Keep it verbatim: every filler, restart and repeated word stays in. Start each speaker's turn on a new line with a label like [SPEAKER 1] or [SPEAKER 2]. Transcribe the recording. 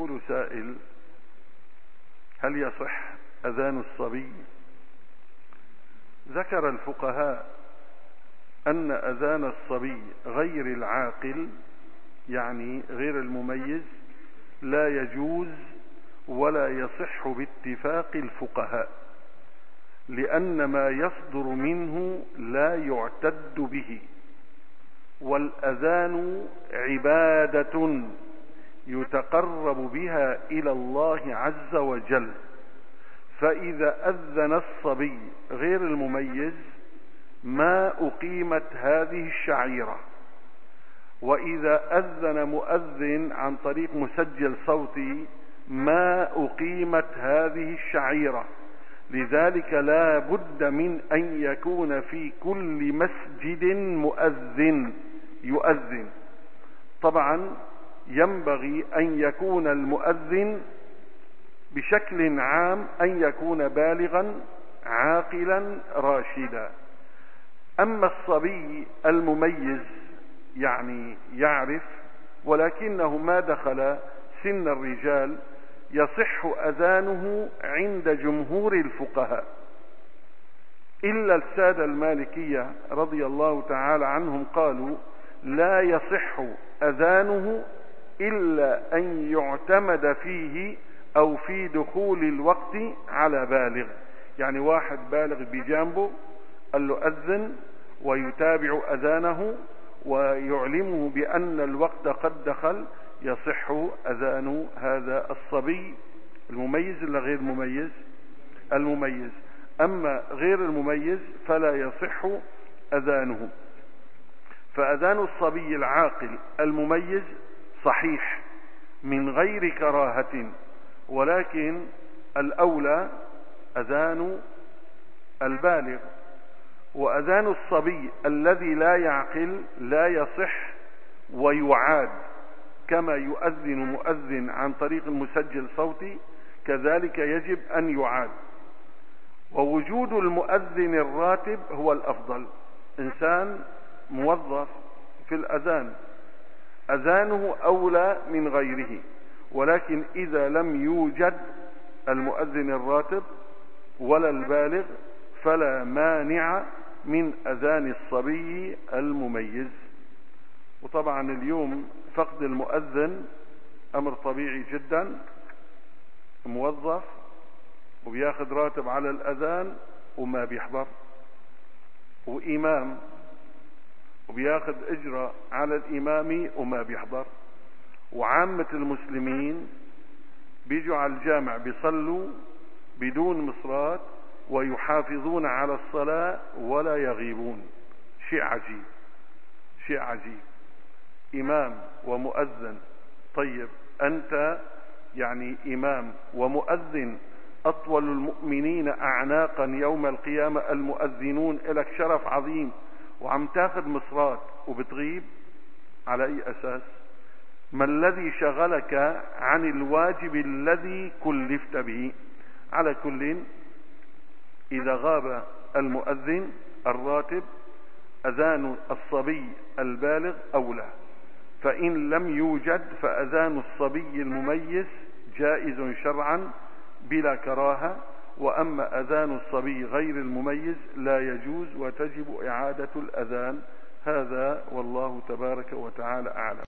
[SPEAKER 1] يقول سائل: هل يصح أذان الصبي؟ ذكر الفقهاء أن أذان الصبي غير العاقل، يعني غير المميز، لا يجوز ولا يصح باتفاق الفقهاء، لأن ما يصدر منه لا يعتد به، والأذان عبادة يتقرب بها إلى الله عز وجل، فإذا أذن الصبي غير المميز ما أقيمت هذه الشعيرة، وإذا أذن مؤذن عن طريق مسجل صوتي ما أقيمت هذه الشعيرة. لذلك لا بد من أن يكون في كل مسجد مؤذن يؤذن. طبعا ينبغي أن يكون المؤذن بشكل عام أن يكون بالغا عاقلا راشدا. أما الصبي المميز يعني يعرف ولكنه ما دخل سن الرجال، يصح أذانه عند جمهور الفقهاء، إلا السادة المالكية رضي الله تعالى عنهم قالوا لا يصح أذانه إلا أن يعتمد فيه أو في دخول الوقت على بالغ، يعني واحد بالغ بجانبه قال له أذن ويتابع أذانه ويعلمه بأن الوقت قد دخل، يصح أذان هذا الصبي المميز ولا غير المميز؟ المميز. أما غير المميز فلا يصح أذانه. فأذان الصبي العاقل المميز صحيح من غير كراهة، ولكن الأولى أذان البالغ. وأذان الصبي الذي لا يعقل لا يصح ويعاد، كما يؤذن مؤذن عن طريق المسجل صوتي كذلك يجب أن يعاد. ووجود المؤذن الراتب هو الأفضل. إنسان موظف في الأذان أذانه أولى من غيره، ولكن إذا لم يوجد المؤذن الراتب ولا البالغ فلا مانع من أذان الصبي المميز. وطبعا اليوم فقد المؤذن أمر طبيعي جدا، موظف وبياخد راتب على الأذان وما بيحضر، وإمام وبياخد إجرة على الإمامي وما بيحضر، وعامة المسلمين بيجوا على الجامع بيصلوا بدون مصرات ويحافظون على الصلاة ولا يغيبون. شيء عجيب، شيء عجيب. إمام ومؤذن. طيب أنت يعني إمام ومؤذن، أطول المؤمنين أعناقا يوم القيامة المؤذنون، لك شرف عظيم، وعم تاخذ مصرات وبتغيب على أي أساس؟ ما الذي شغلك عن الواجب الذي كلفت به؟ على كل، إذا غاب المؤذن الراتب أذان الصبي البالغ أولى، فإن لم يوجد فأذان الصبي المميز جائز شرعا بلا كراهة، وأما أذان الصبي غير المميز لا يجوز وتجب إعادة الأذان. هذا والله تبارك وتعالى أعلم.